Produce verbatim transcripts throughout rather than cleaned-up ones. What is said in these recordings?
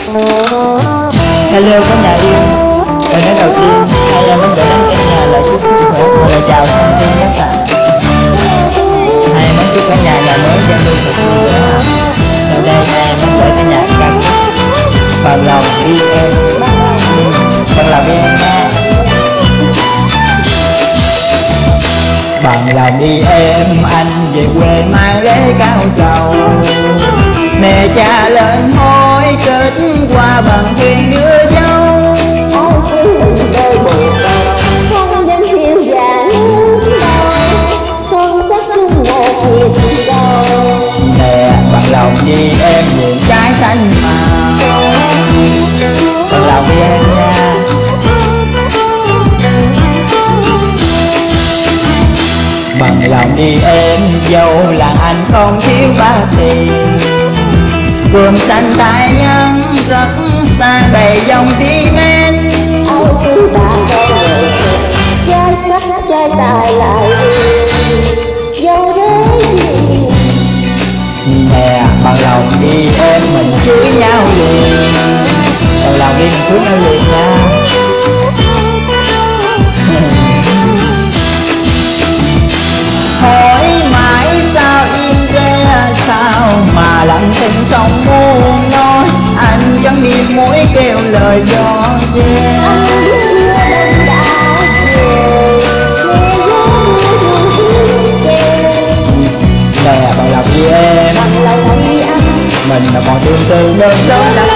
Hello cả nhà yêu. Lời nói đầu tiên, hai em muốn gửi đến cả nhà lời chúc sức khỏe và lời chào thân thương nhất ạ. Hai em muốn chúc cả nhà ngày mới giao lưu thật vui vẻ. Sau đây hai em muốn gửi cả nhà ca khúc Bằng lòng đi em, bằng lòng đi em nha. Bằng lòng đi em, anh về quê mai lễ cao trầu. Mẹ cha lên hối kết qua bằng thuyền đưa dâu. Ôi cứ đừng đôi bộ không dám phiêu già nước đâu, son sắc chung một nhiệt đầu. Nè bằng lòng đi em vườn trái xanh màu, bằng lòng đi em nha. Bằng lòng đi em, dẫu là anh không thiếu ba tiền. Vườn xanh tại nhân rất xa đầy dòng xi men. Ôi cứ bà con người trai sắc trai tài lại dâu đấy. Nè bằng lòng đi em mình cưới nhau liền, bằng lòng đi mình cưới nhau liền nha. Hỏi mãi sao im re sao mà lặng thinh không muốn nói. Anh chẳng biết mối kêu lời gió ve. Anh biết chưa đêm đã về, Nè bằng lòng đi em, bằng lòng đi anh, mình là còn tương tư đơn giản lắm.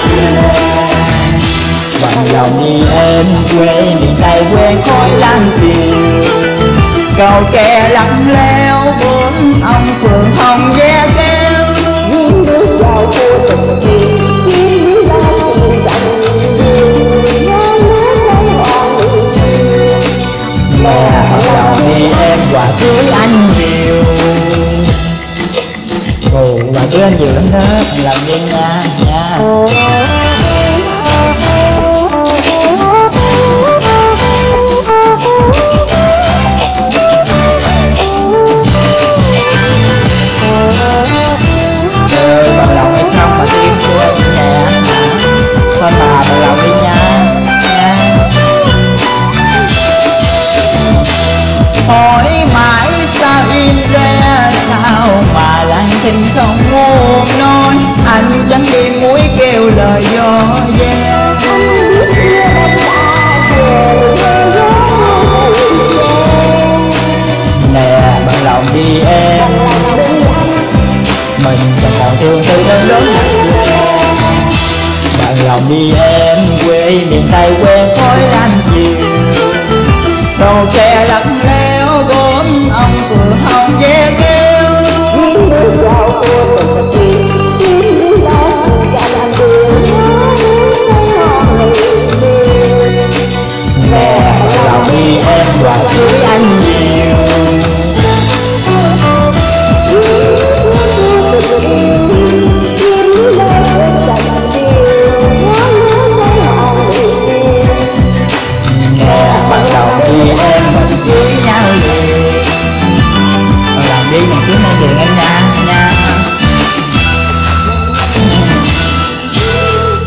Bằng lòng đi em, quê miền Tây quê khói lan chiều. Cầu kè lặng leo bốn ông phượng hồng ve kêu. viên nước vào khu tình thiên chim dưới la chim dặn đường ngang nước xây hoàng đường. Mẹ bằng lòng đi em quà cưới anh nhiều. Ồ quà cưới anh nhiều lắm đó, bằng lòng đi nha nha. Bằng lòng hay không mà tim của nhà thôi mà bằng lòng đi nha nha. Hỏi mãi sao im re sao mà lặng thinh không muốn nói. Anh chẳng đi muối kêu lời gió ve. Anh biết chưa đêm đã về, quê gió về. Nè bằng lòng đi em, Bằng lòng đi anh, mình chẳng còn thương tư đơn lớn. Bằng lòng đi em, quê miền Tây quê khói lan chiều. Cầu kè lặng leo bốn ông phượng hồng ve kêu. viên nước vào khu tình thiên chim dưới la chim dặn đường ngang nước xây hoàng đường. Nè bằng lòng đi em quà cưới